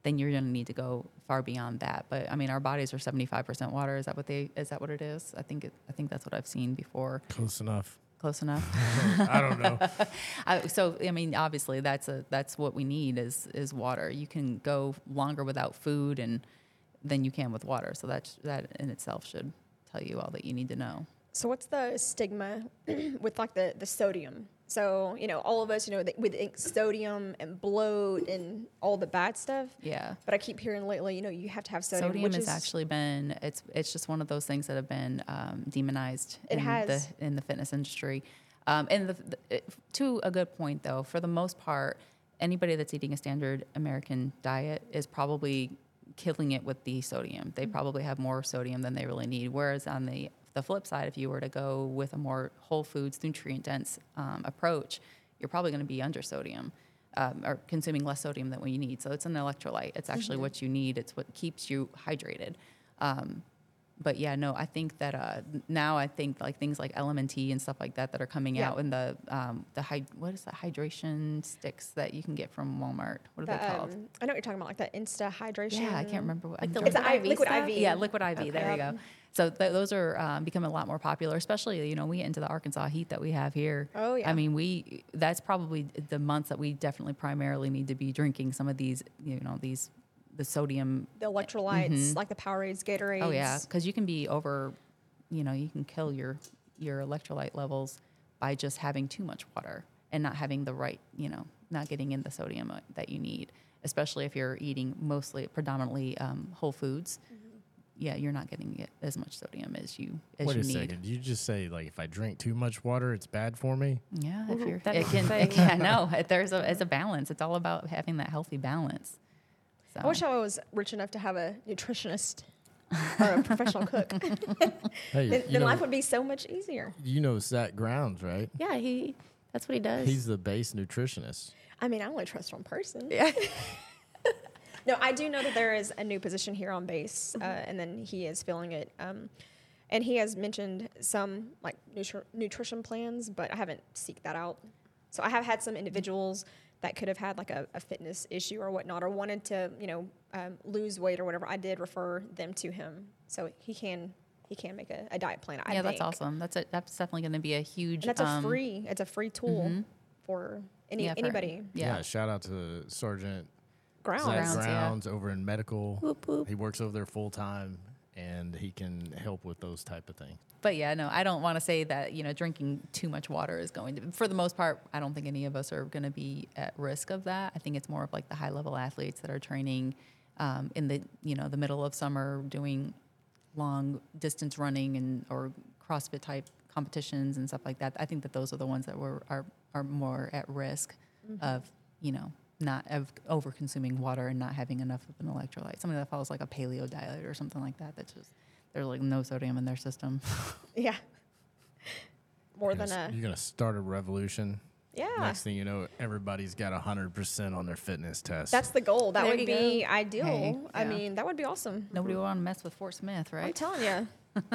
then you're going to need to go far beyond that. But I mean, our bodies are seventy-five percent water. Is that what they? Is that what it is? I think. It, I think that's what I've seen before. Close enough. Close enough. I don't know. I, so I mean, obviously, that's a that's what we need is is water. You can go longer without food and than you can with water. So that that in itself should tell you all that you need to know. So what's the stigma with like the, the sodium? So, you know, all of us, you know, the, with sodium and bloat and all the bad stuff. Yeah. But I keep hearing lately, you know, you have to have sodium. Sodium which has is, actually been it's it's just one of those things that have been um, demonized It in has. the in the fitness industry. Um, and the, the, it, to a good point though, for the most part, anybody that's eating a standard American diet is probably killing it with the sodium. They mm-hmm. probably have more sodium than they really need. Whereas on the the flip side, if you were to go with a more whole foods, nutrient dense um, approach, you're probably going to be under sodium um, or consuming less sodium than what you need. So it's an electrolyte. It's actually mm-hmm. what you need. It's what keeps you hydrated. Um, but yeah, no, I think that uh, now I think like things like L M N T and stuff like that that are coming Yeah. out in the um, the hy- what is that hydration sticks that you can get from Walmart? What are the, they called? um, I know what you're talking about, like that Insta hydration. Yeah, I can't remember what. Like I'm the drawing- It's a I- liquid stuff? I V. Yeah, liquid I V. Okay. There you go. So th- those are um, becoming a lot more popular, especially, you know, we get into the Arkansas heat that we have here. Oh, yeah. I mean, we that's probably the months that we definitely primarily need to be drinking some of these, you know, these, the sodium. The electrolytes, Mhm. like the Powerades, Gatorades. Oh, yeah, because you can be over, you know, you can kill your, your electrolyte levels by just having too much water and not having the right, you know, not getting in the sodium uh, that you need, especially if you're eating mostly, predominantly um, whole foods. Yeah, you're not getting it as much sodium as you as Wait you a need. second. Did you just say like if I drink too much water, it's bad for me? Yeah, if Mhm. you're, That it is can, the it thing. can. No, there's a, it's a balance. It's all about having that healthy balance. So. I wish I was rich enough to have a nutritionist or a professional cook. Hey, then you then know, life would be so much easier. you know Zach Grounds, right? Yeah, he. That's what he does. He's the base nutritionist. I mean, I only trust one person. yeah. No, I do know that there is a new position here on base, uh, and then he is filling it. Um, and he has mentioned some like nutri- nutrition plans, but I haven't seeked that out. So I have had some individuals that could have had like a, a fitness issue or whatnot, or wanted to, you know, um, lose weight or whatever. I did refer them to him, so he can he can make a, a diet plan. I yeah, that's think. awesome. That's a, that's definitely going to be a huge. And that's a um, free it's a free tool mhm. for any yeah, for- anybody. Yeah. Shout out to Sergeant Grounds. Zach Grounds, yeah. Grounds over in medical. Whoop, whoop. He works over there full time, and he can help with those type of things. But yeah, no, I don't want to say that, you know, drinking too much water is going to, for the most part, I don't think any of us are going to be at risk of that. I think it's more of like the high level athletes that are training um, in the, you know, the middle of summer doing long distance running and, or CrossFit type competitions and stuff like that. I think that those are the ones that were, are, are more at risk mm-hmm. of, you know, not of over consuming water and not having enough of an electrolyte. Somebody that follows like a paleo diet or something like that. That's just, there's like no sodium in their system. Yeah. More You're than gonna, a you're gonna start a revolution. yeah. Next thing you know, everybody's got a hundred percent on their fitness test. That's the goal. That There would you be go. ideal. Hey, I yeah. mean, that would be awesome. Nobody would want to mess with Fort Smith, I'm right? telling you.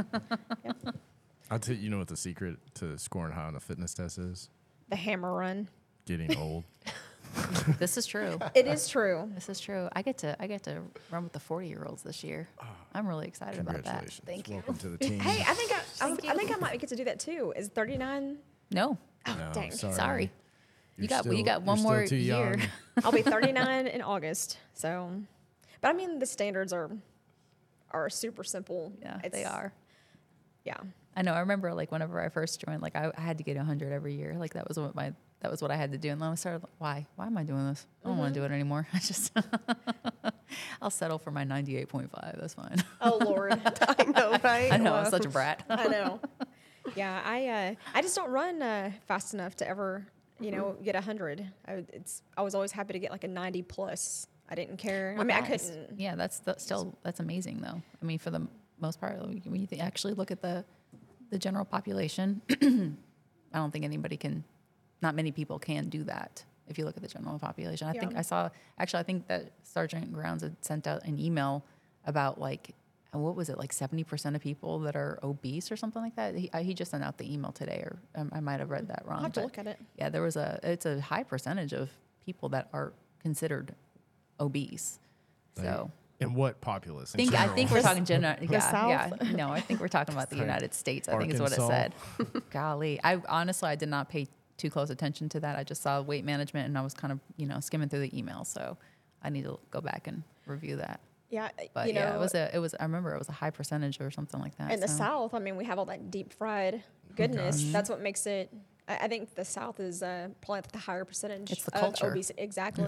I'll tell you, you know what the secret to scoring high on a fitness test is? The hammer run. Getting old. This is true. It is true. This is true. I get to I get to run with the forty year olds this year. I'm really excited about that. Congratulations. Thank you. Welcome to the team. Hey, I think I, I, I think I might get to do that too. Is thirty-nine? No, Oh, No, dang. sorry. sorry. You're You got- you still- got one you're still more too year. young. I'll be thirty-nine in August. So, but I mean, the standards are are super simple. Yeah, It's- they are. Yeah. I know. I remember like whenever I first joined, like I, I had to get one hundred every year. Like that was what my that was what I had to do. And then I started, why? Why am I doing this? I don't want to do it anymore. I just I'll settle for my ninety-eight point five. That's fine. Oh Lord, I know, right? I know. I'm Well, such a brat. I know. Yeah, I uh, I just don't run uh, fast enough to ever, you know, get a hundred. I, it's I was always happy to get like a ninety plus. I didn't care. I Well, mean, I that is- couldn't. Yeah, that's the, still that's amazing though. I mean, for the most part, like, when you th- actually look at the the general population, I don't think anybody can. Not many people can do that. If you look at the general population, I Yeah. think I saw actually I think that Sergeant Grounds had sent out an email about like what was it like seventy percent of people that are obese or something like that. He, I, he just sent out the email today, or um, I might have read that wrong. I'll have to but look at it. Yeah, there was a it's a high percentage of people that are considered obese. So. And what populace? I think, I think we're talking general. Yeah, yeah. South? No, I think we're talking about the Like United States. I think is what it Arkansas. said. Golly, I honestly I did not pay too close attention to that. I just saw weight management, and I was kind of you know skimming through the email. So I need to go back and review that. Yeah, But you know, yeah, it was a it was. I remember it was a high percentage or something like that. in the so. South, I mean, we have all that deep fried goodness. gosh. That's what makes it. I, I think the South is uh, probably the higher percentage It's the of culture. obesity. Exactly.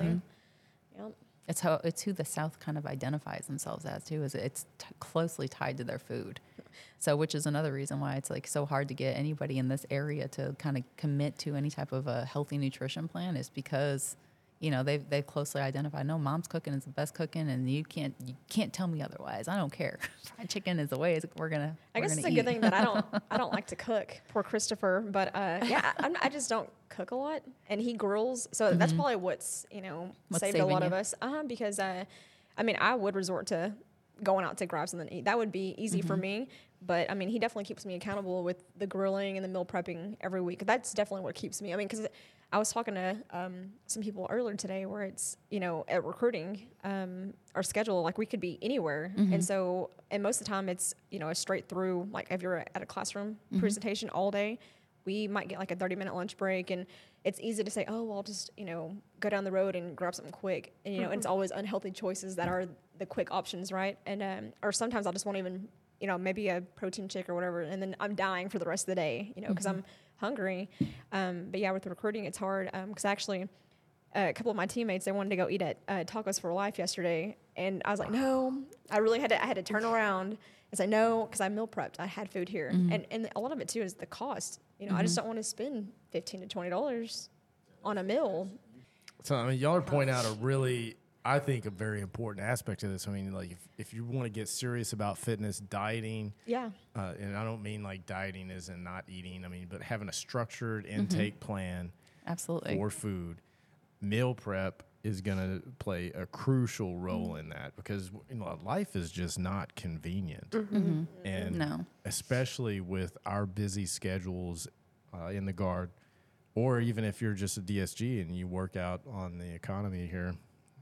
Yep. It's how it's who the South kind of identifies themselves as too. Is it's t- closely tied to their food, so which is another reason why it's like so hard to get anybody in this area to kind of commit to any type of a healthy nutrition plan. Is because you know they've they've closely identified. No, mom's cooking is the best cooking, and you can't you can't tell me otherwise. I don't care. Fried chicken is the way it's- we're gonna. I we're guess it's gonna a good eat. thing that I don't I don't like to cook. Poor Christopher, but uh, yeah, I'm, I just don't cook a lot, and he grills, so that's probably what's you know What's saved a lot saving of you. us. Uh, because uh, I mean, I would resort to going out to grab something to eat. That would be easy for me. But I mean, he definitely keeps me accountable with the grilling and the meal prepping every week. That's definitely what keeps me. I mean, because I was talking to um, some people earlier today where it's, you know, at recruiting, um, our schedule, like we could be anywhere. And so, and most of the time it's, you know, a straight through, like if you're at a classroom presentation all day, we might get like a thirty minute lunch break. And it's easy to say, oh, well, I'll just, you know, go down the road and grab something quick. And, you know, and it's always unhealthy choices that are the quick options, right? And, um, or sometimes I'll just won't even, you know, maybe a protein shake or whatever, and then I'm dying for the rest of the day, you know, because I'm hungry. Um, but yeah, with the recruiting, it's hard because actually uh, a couple of my teammates, they wanted to go eat at uh, Tacos for Life yesterday, and I was like, no, I really had to, I had to turn around and say no because I meal prepped. I had food here, and and a lot of it too is the cost. You know, I just don't want to spend fifteen to twenty dollars on a meal. So I mean, y'all are pointing out a really, I think, a very important aspect of this. I mean, like if, if you want to get serious about fitness, dieting, Yeah. uh, and I don't mean like dieting as in not eating. I mean, but having a structured intake plan Absolutely. for food, meal prep is going to play a crucial role in that because you know life is just not convenient, and No. especially with our busy schedules uh, in the Guard, or even if you're just a D S G and you work out on the economy here.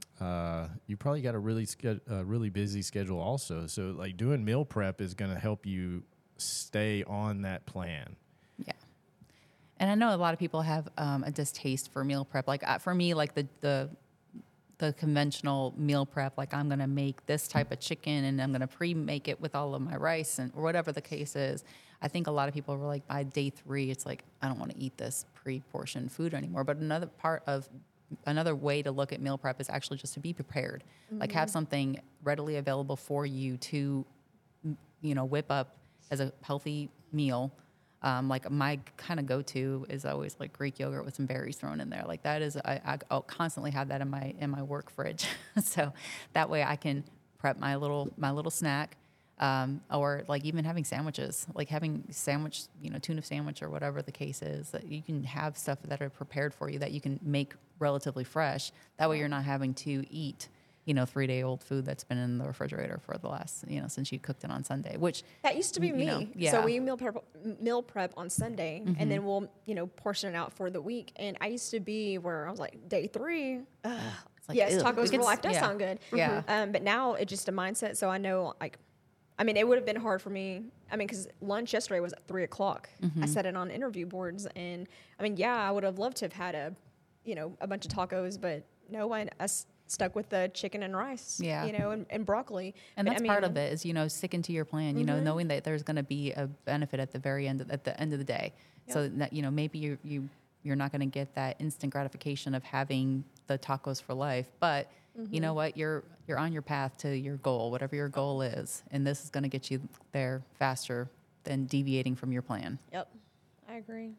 Uh, you probably got a really ske- uh, really busy schedule also. So like doing meal prep is going to help you stay on that plan. Yeah. And I know a lot of people have um, a distaste for meal prep. Like uh, for me, like the, the the conventional meal prep, like I'm gonna make this type of chicken and I'm gonna pre-make it with all of my rice and or whatever the case is. I think a lot of people were like by day three, it's like I don't want to eat this pre-portioned food anymore. But another part of another way to look at meal prep is actually just to be prepared, like have something readily available for you to, you know, whip up as a healthy meal. Um, like my kind of go-to is always like Greek yogurt with some berries thrown in there. Like that is, I, I I'll constantly have that in my in my work fridge, so that way I can prep my little my little snack, um, or like even having sandwiches, like having sandwich, you know, tuna sandwich or whatever the case is. That you can have stuff that are prepared for you that you can make relatively fresh. That way you're not having to eat, you know, three day old food that's been in the refrigerator for the last, you know, since you cooked it on Sunday, which That used to be you me. know, yeah. So we meal prep, meal prep on Sunday, and then we'll, you know, portion it out for the week. And I used to be where I was like, day three, ugh, like, yes, ew. tacos It for gets- life does yeah. sound good. Yeah. Um, but now it's just a mindset. So I know, like, I mean, it would have been hard for me. I mean, because lunch yesterday was at three o'clock. I set it on interview boards, and I mean, yeah, I would have loved to have had a, you know, a bunch of tacos, but no, I, I s- stuck with the chicken and rice. Yeah. You know, and, and broccoli. And But, that's I part mean, of it is, you know, sticking to your plan, you know, knowing that there's going to be a benefit at the very end, of, at the end of the day. So that, you know, maybe you, you, you're not going to get that instant gratification of having the tacos for life, but you know what, you're, you're on your path to your goal, whatever your goal is. And this is going to get you there faster than deviating from your plan. Yep, I agree.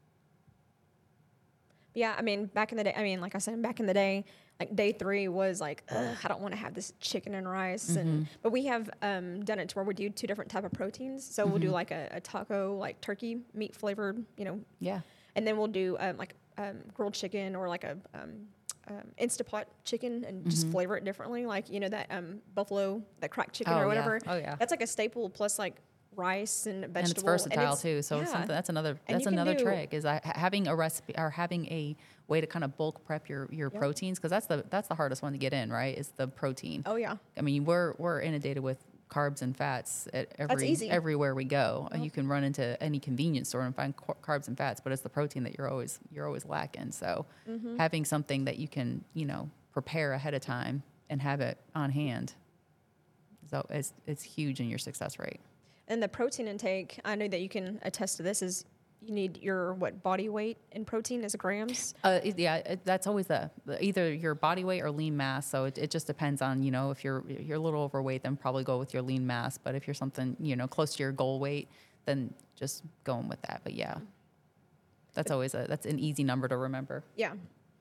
Yeah, I mean, back in the day, I mean, like I said, back in the day, like day three was like, ugh, I don't want to have this chicken and rice. And but we have um, done it to where we do two different type of proteins. So we'll do like a, a taco, like turkey meat flavored, you know, Yeah. and then we'll do um, like um, grilled chicken or like a um, um, Instapot chicken and just flavor it differently, like you know that um, buffalo, that cracked chicken Oh, or yeah. whatever. Oh, yeah. That's like a staple plus like rice and vegetable. And it's versatile it's- too. So yeah. something, that's another And that's you can another do- trick is I, ha- having a recipe or having a way to kind of bulk prep your your Yep. proteins, because that's the that's the hardest one to get in, right? Is the protein. Oh yeah. I mean, we're we're inundated with carbs and fats at every easy. everywhere we go. Uh, You can run into any convenience store and find car- carbs and fats, but it's the protein that you're always you're always lacking. So Mm-hmm. having something that you can, you know, prepare ahead of time and have it on hand, so it's it's huge in your success rate. And the protein intake, I know that you can attest to this, is you need your, what, body weight in protein as grams? Uh, it- yeah, it, that's always the the- either your body weight or lean mass. So it, it just depends on, you know, if you're if you're a little overweight, then probably go with your lean mass. But if you're something, you know, close to your goal weight, then just going with that. But yeah, that's always a that's an easy number to remember. Yeah.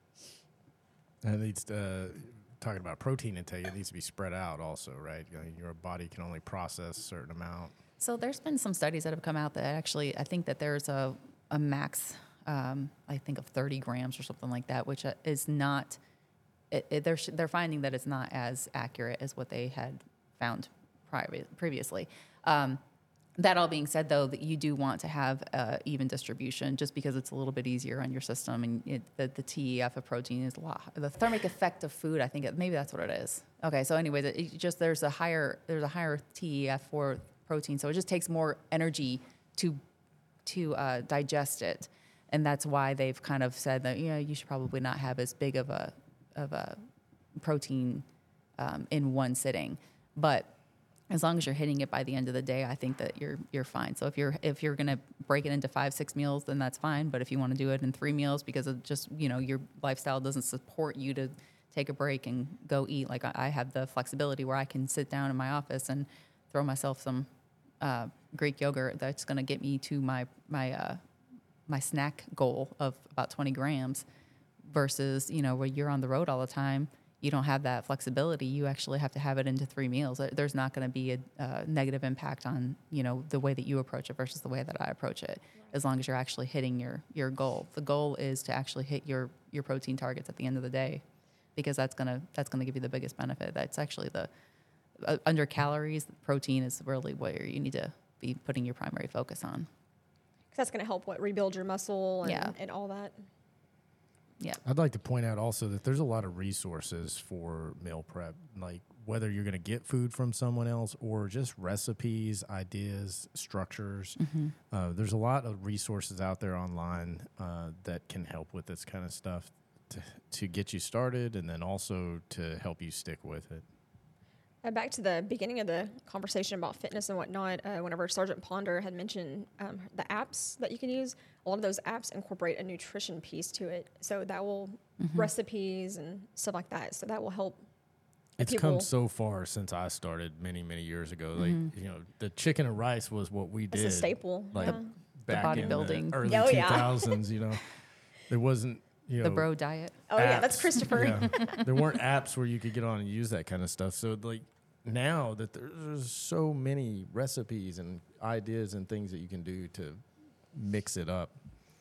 And it needs to, uh, talking about protein intake, it needs to be spread out also, right? You know, your body can only process a certain amount. So there's been some studies that have come out that actually, I think that there's a, a max, um, I think of thirty grams or something like that, which uh, is not, it, it, they're, sh- they're finding that it's not as accurate as what they had found prior, previously. Um, that all being said, though, that you do want to have uh, even distribution just because it's a little bit easier on your system. And it, the, the T E F of protein is a lot, the thermic effect of food, I think it, maybe that's what it is. Okay, so anyways, it, it just there's a higher there's a higher T E F for protein, so it just takes more energy to to uh, digest it, and that's why they've kind of said that yeah you should probably not have as big of a of a protein um, in one sitting, but as long as you're hitting it by the end of the day, I think that you're you're fine. So if you're if you're gonna break it into five six meals, then that's fine. But if you want to do it in three meals because of just you know your lifestyle doesn't support you to take a break and go eat, like I, I have the flexibility where I can sit down in my office and throw myself some uh, Greek yogurt that's gonna get me to my my uh, my snack goal of about twenty grams, versus you know where you're on the road all the time. You don't have that flexibility. You actually have to have it into three meals. There's not going to be a uh, negative impact on, you know, the way that you approach it versus the way that I approach it, as long as you're actually hitting your, your goal. The goal is to actually hit your, your protein targets at the end of the day, because that's going to, that's going to give you the biggest benefit. That's actually the, uh, under calories, protein is really where you need to be putting your primary focus on. Because that's going to help, what, rebuild your muscle and, Yeah. and all that. Yeah. I'd like to point out also that there's a lot of resources for meal prep, like whether you're going to get food from someone else or just recipes, ideas, structures. Mm-hmm. Uh, there's a lot of resources out there online uh, that can help with this kind of stuff to, to get you started and then also to help you stick with it. Uh, back to the beginning of the conversation about fitness and whatnot, uh, whenever Sergeant Ponder had mentioned um, the apps that you can use, a lot of those apps incorporate a nutrition piece to it. So that will, Mm-hmm. recipes and stuff like that. So that will help. It's people- come so far since I started many, many years ago. Like, you know, the chicken and rice was what we It's did. a staple. Like yeah. back in bodybuilding. the early Oh, yeah. two thousands, you know. There wasn't, you know. The bro diet. Oh, yeah, that's apps. Christopher. Yeah. There weren't apps where you could get on and use that kind of stuff. So, like, now that there's so many recipes and ideas and things that you can do to mix it up,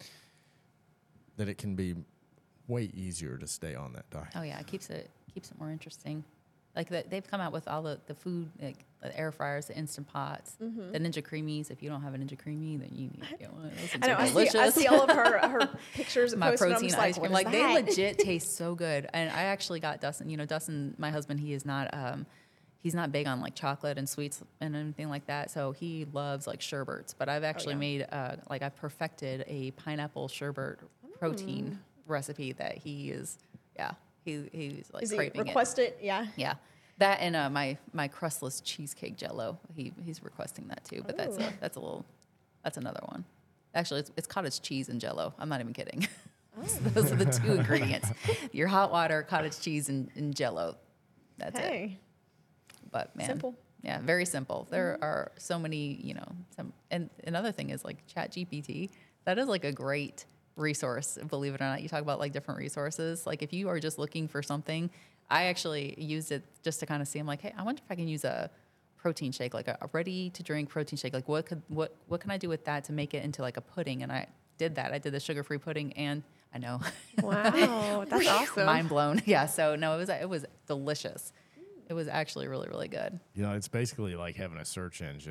that it can be way easier to stay on that diet. Oh yeah, it keeps it keeps it more interesting. Like the, they've come out with all the, the food, like the air fryers, the instant pots, Mm-hmm. the Ninja Creamies. If you don't have a Ninja Creamy, then you need to get one. Those things I know. are I see, delicious. I see all of her, her pictures and My posts, and I'm protein just ice like, cream. what Like is they that? legit taste so good. And I actually got Dustin. You know, Dustin, my husband, he is not. Um, he's not big on like chocolate and sweets and anything like that. So he loves like sherbets. But I've actually yeah. made uh, like I've perfected a pineapple sherbet protein Mm. recipe that he is. Yeah, he he's like Is he craving it. request it? Yeah. Yeah, that and uh, my my crustless cheesecake Jello. He he's requesting that too, but that's a, Ooh. that's a little that's another one. Actually, it's, it's cottage cheese and Jello. I'm not even kidding. So those are the two ingredients: your hot water, cottage cheese, and, and Jello. That's it. Hey, But man, simple. yeah, very simple. There are so many, you know. Some and another thing is like Chat G P T. That is like a great resource, believe it or not. You talk about like different resources. Like if you are just looking for something, I actually used it just to kind of see. I'm like, hey, I wonder if I can use a protein shake, like a, a ready to drink protein shake. Like what could what what can I do with that to make it into like a pudding? And I did that. I did the sugar free pudding, and I know, Wow, that's awesome. mind blown. Yeah. So no, it was it was delicious. It was actually really really good. You know, it's basically like having a search engine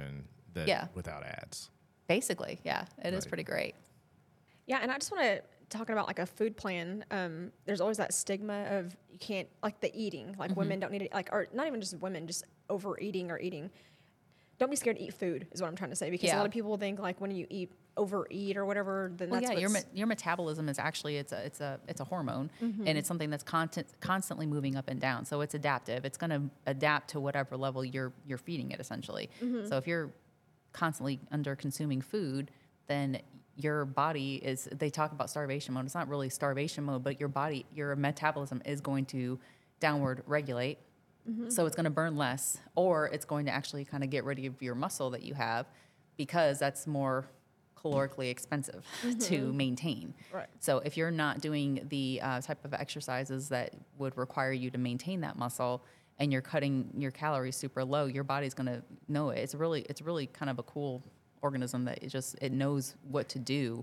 that Yeah. without ads. Basically, yeah, it is Right. pretty great. Yeah, and I just want to talking about like a food plan. Um, there's always that stigma of you can't like the eating. Like Mm-hmm. women don't need to like, or not even just women, just overeating or eating. Don't be scared to eat food is what I'm trying to say, because a Yeah. lot of people think like when you eat overeat or whatever, then Well, that's yeah, your what's, me- your metabolism is actually it's a it's a it's a hormone, Mm-hmm. and it's something that's constant constantly moving up and down. So it's adaptive. It's going to adapt to whatever level you're you're feeding it essentially. Mm-hmm. So if you're constantly under consuming food, then your body is. They talk about starvation mode. It's not really starvation mode, but your body, your metabolism is going to downward regulate. Mm-hmm. So it's going to burn less, or it's going to actually kind of get rid of your muscle that you have, because that's more calorically expensive to maintain. Right. So if you're not doing the uh, type of exercises that would require you to maintain that muscle, and you're cutting your calories super low, your body's going to know it. It's really, it's really kind of a cool organism that it just it knows what to do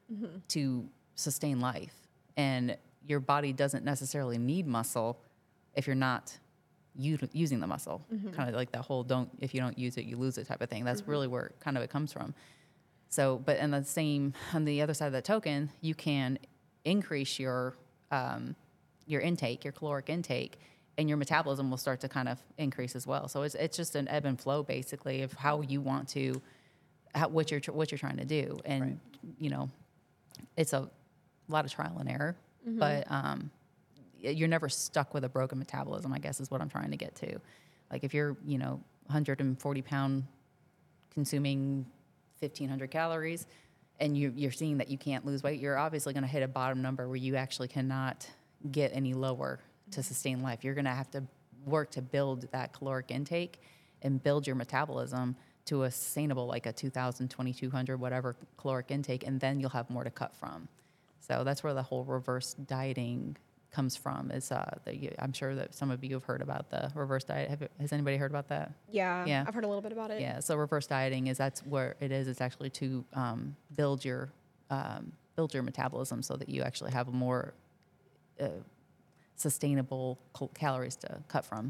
to sustain life, and your body doesn't necessarily need muscle if you're not u- using the muscle. Kind of like that whole "don't if you don't use it, you lose it" type of thing. That's really where kind of it comes from. So, but in the same, on the other side of the token, you can increase your um, your intake, your caloric intake, and your metabolism will start to kind of increase as well. So it's it's just an ebb and flow basically of how you want to, how, what you're tr- what you're trying to do, and you know, it's a lot of trial and error, but um, y- you're never stuck with a broken metabolism, I guess is what I'm trying to get to. Like if you're you know one hundred forty pound consuming fifteen hundred calories, and you, you're seeing that you can't lose weight, you're obviously going to hit a bottom number where you actually cannot get any lower to sustain life. You're going to have to work to build that caloric intake and build your metabolism to a sustainable, like a two thousand, twenty-two hundred, whatever caloric intake, and then you'll have more to cut from. So that's where the whole reverse dieting comes from. Is uh, the, you- I'm sure that some of you have heard about the reverse diet. Have, has anybody heard about that? yeah, Yeah. I've heard a little bit about it. Yeah, so reverse dieting is that's where it is. It's actually to um, build your um, build your metabolism so that you actually have more uh, sustainable cal- calories to cut from.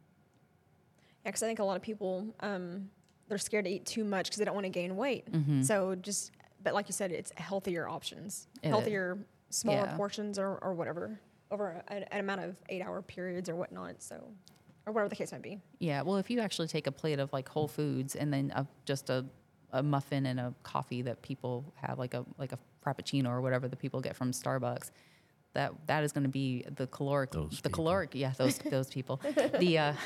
Yeah, because I think a lot of people, um, they're scared to eat too much because they don't want to gain weight. Mm-hmm. So just, but like you said, it's healthier options, It is. healthier, smaller Yeah. portions or, or whatever over an, an amount of eight hour periods or whatnot. So, or whatever the case might be. Yeah, well, if you actually take a plate of like whole foods and then a, just a, a muffin and a coffee that people have, like a like a frappuccino or whatever that people get from Starbucks, that that is going to be the caloric, Those the people. caloric, yeah, those those people. The uh,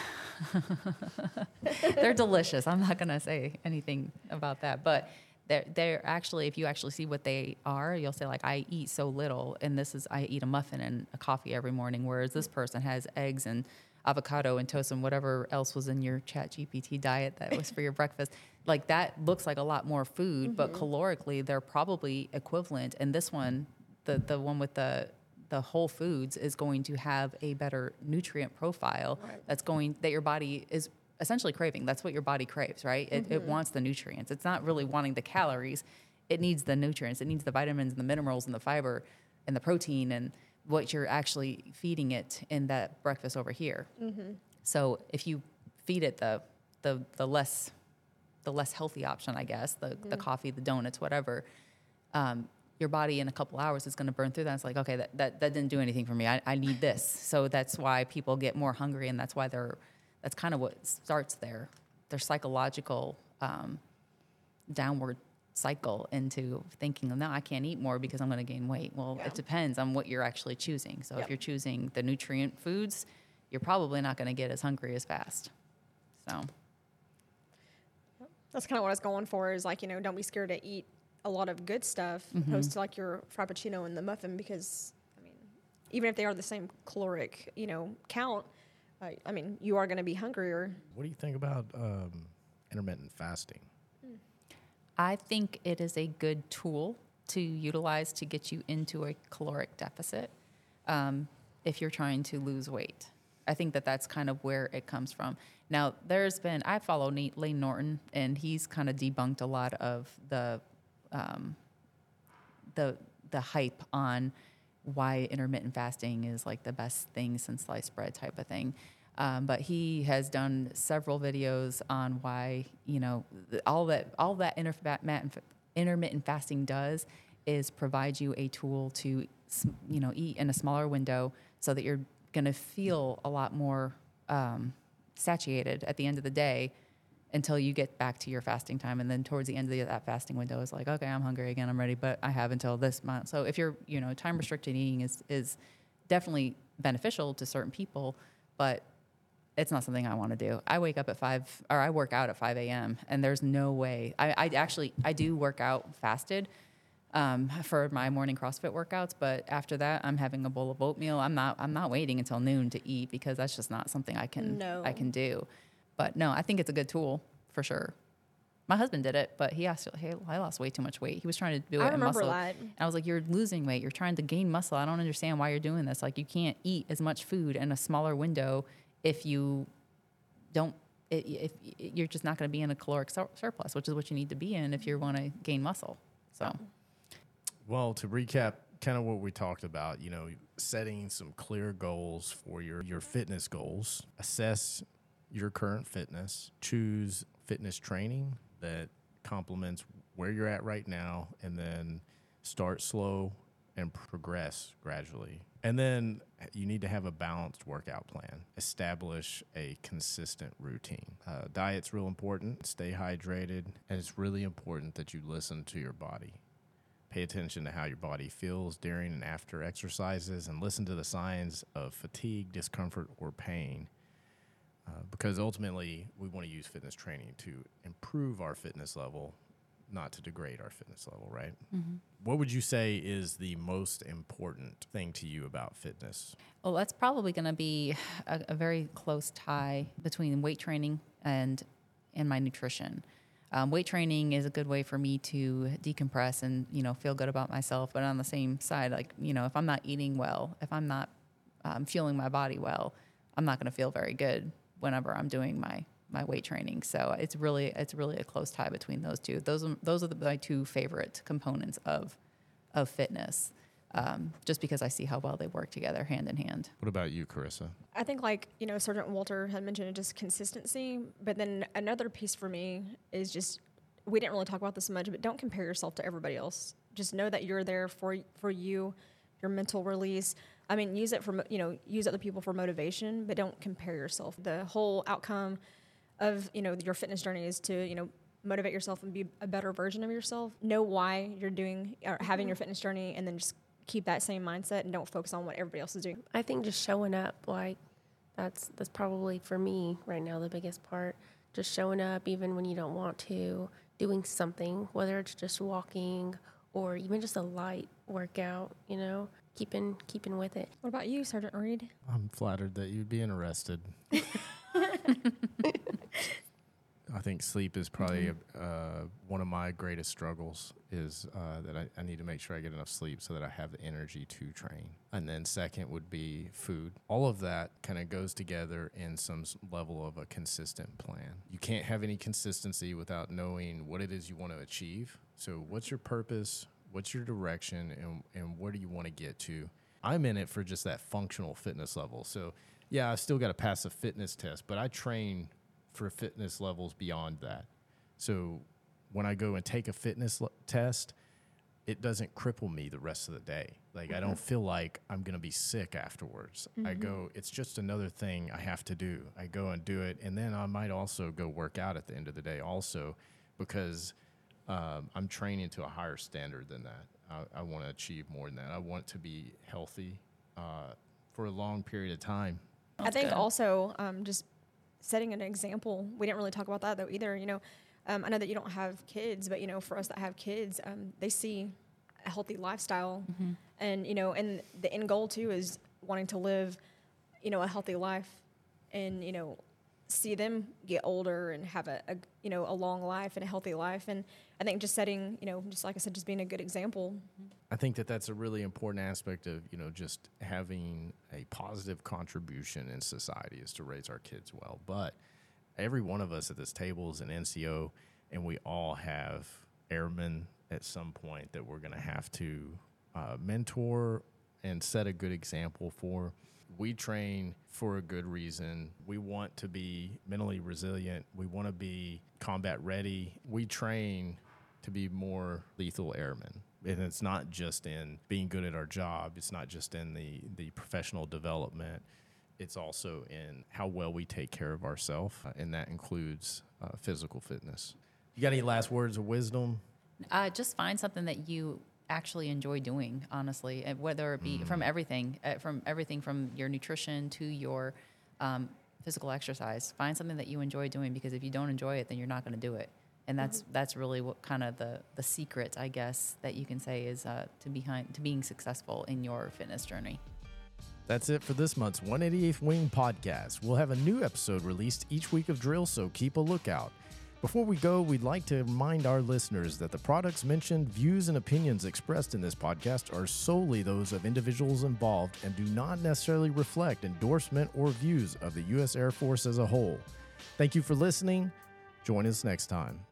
they're delicious. I'm not going to say anything about that, but they're they're actually, if you actually see what they are, you'll say like, I eat so little, and this is I eat a muffin and a coffee every morning, whereas this person has eggs and avocado and toast and whatever else was in your Chat G P T diet that was for your breakfast. Like that looks like a lot more food, but calorically they're probably equivalent. And this one, the the one with the the whole foods, is going to have a better nutrient profile. Right. That's going that your body is essentially craving. That's what your body craves, right? It, it wants the nutrients. It's not really wanting the calories. It needs the nutrients. It needs the vitamins and the minerals and the fiber and the protein and what you're actually feeding it in that breakfast over here. So if you feed it the the the less the less healthy option, I guess, the the coffee, the donuts, whatever, um, your body in a couple hours is going to burn through that. It's like, okay, that, that, that didn't do anything for me. I, I need this. So that's why people get more hungry, and that's why they're, that's kind of what starts their, their psychological um, downward cycle into thinking, no, I can't eat more because I'm going to gain weight. Well, Yeah. it depends on what you're actually choosing. So Yep. if you're choosing the nutrient foods, you're probably not going to get as hungry as fast. So, That's kind of what I was going for is like, you know, don't be scared to eat a lot of good stuff opposed to like your frappuccino and the muffin, because I mean, even if they are the same caloric, you know, count, uh, I mean, you are going to be hungrier. What do you think about um, intermittent fasting? I think it is a good tool to utilize to get you into a caloric deficit um, if you're trying to lose weight. I think that that's kind of where it comes from. Now, there's been, I follow Nate, Lane Norton, and he's kind of debunked a lot of the um, the the hype on why intermittent fasting is like the best thing since sliced bread type of thing. Um, but he has done several videos on why, you know, th- all that all that interfa- intermittent fasting does is provide you a tool to, s- you know, eat in a smaller window so that you're going to feel a lot more um, satiated at the end of the day until you get back to your fasting time. And then towards the end of the, that fasting window, it's like, okay, I'm hungry again, I'm ready, but I have until this month. So if you're, you know, time restricted eating is, is definitely beneficial to certain people, but it's not something I want to do. I wake up at five, or I work out at five a.m. and there's no way. I, I actually, I do work out fasted um, for my morning CrossFit workouts, but after that, I'm having a bowl of oatmeal. I'm not, I'm not waiting until noon to eat because that's just not something I can, No. I can do. But no, I think it's a good tool for sure. My husband did it, but he asked, hey, I lost way too much weight. He was trying to do it I in remember muscle. that. And I was like, you're losing weight. You're trying to gain muscle. I don't understand why you're doing this. Like, you can't eat as much food in a smaller window if you don't, if, if you're just not going to be in a caloric sur- surplus, which is what you need to be in if you want to gain muscle. So, Well, to recap kind of what we talked about, you know, setting some clear goals for your, your fitness goals, assess your current fitness, choose fitness training that complements where you're at right now, and then start slow and progress gradually. And then you need to have a balanced workout plan. Establish a consistent routine. Uh, diet's real important. Stay hydrated. And it's really important that you listen to your body. Pay attention to how your body feels during and after exercises, and listen to the signs of fatigue, discomfort, or pain. Uh, because ultimately, we want to use fitness training to improve our fitness level, not to degrade our fitness level, right? Mm-hmm. What would you say is the most important thing to you about fitness? well, that's probably going to be a, a very close tie between weight training and and my nutrition. Um, weight training is a good way for me to decompress and, you know, feel good about myself. But on the same side, like, you know, if I'm not eating well, if I'm not um, fueling my body well, I'm not going to feel very good whenever I'm doing my my weight training. So it's really it's really a close tie between those two. Those are, those are the, my two favorite components of of fitness, um, just because I see how well they work together hand in hand. What about you, Carissa? I think, like, you know, Sergeant Walter had mentioned just consistency, but then another piece for me is just, we didn't really talk about this much, but don't compare yourself to everybody else. Just know that you're there for for you, your mental release. I mean, use it for, mo- you know, use other people for motivation, but don't compare yourself. The whole outcome of, you know, your fitness journey is to, you know, motivate yourself and be a better version of yourself. Know why you're doing or having your fitness journey, and then just keep that same mindset and don't focus on what everybody else is doing. I think just showing up, like, that's that's probably for me right now the biggest part. Just showing up even when you don't want to, doing something, whether it's just walking or even just a light workout, you know, keeping keeping with it. What about you, Sergeant Reed? I'm flattered that you'd be interested. I think sleep is probably mm-hmm. uh, one of my greatest struggles is uh, that I, I need to make sure I get enough sleep so that I have the energy to train. And then second would be food. All of that kind of goes together in some level of a consistent plan. You can't have any consistency without knowing what it is you want to achieve. So what's your purpose? What's your direction? And, and where do you want to get to? I'm in it for just that functional fitness level. So yeah, I still got to pass a fitness test, but I train for fitness levels beyond that. So when I go and take a fitness l- test, it doesn't cripple me the rest of the day. Like, mm-hmm. I don't feel like I'm going to be sick afterwards. Mm-hmm. I go, it's just another thing I have to do. I go and do it. And then I might also go work out at the end of the day also, because um, I'm training to a higher standard than that. I, I want to achieve more than that. I want to be healthy uh, for a long period of time. That's I think good. also um, just setting an example. We didn't really talk about that though either. You know, um, I know that you don't have kids, but you know, for us that have kids, um, they see a healthy lifestyle, mm-hmm. and you know, and the end goal too is wanting to live, you know, a healthy life, and you know, see them get older and have a, a you know a long life and a healthy life. And I think just setting, you know, just like I said, just being a good example. I think that that's a really important aspect of, you know, just having a positive contribution in society is to raise our kids well. But every one of us at this table is an N C O, and we all have airmen at some point that we're going to have to uh, mentor and set a good example for. We train for a good reason. We want to be mentally resilient. We want to be combat ready. We train to be more lethal airmen. And it's not just in being good at our job. It's not just in the, the professional development. It's also in how well we take care of ourselves, uh, and that includes uh, physical fitness. You got any last words of wisdom? Uh, just find something that you actually enjoy doing, honestly, and whether it be mm. from everything, uh, from everything from your nutrition to your um, physical exercise. Find something that you enjoy doing, because if you don't enjoy it, then you're not going to do it. And that's mm-hmm. that's really what kind of the the secret, I guess, that you can say is uh, to behind to being successful in your fitness journey. That's it for this month's one eighty-eighth Wing podcast. We'll have a new episode released each week of drill, so keep a lookout. Before we go, we'd like to remind our listeners that the products mentioned, views, and opinions expressed in this podcast are solely those of individuals involved and do not necessarily reflect endorsement or views of the U S Air Force as a whole. Thank you for listening. Join us next time.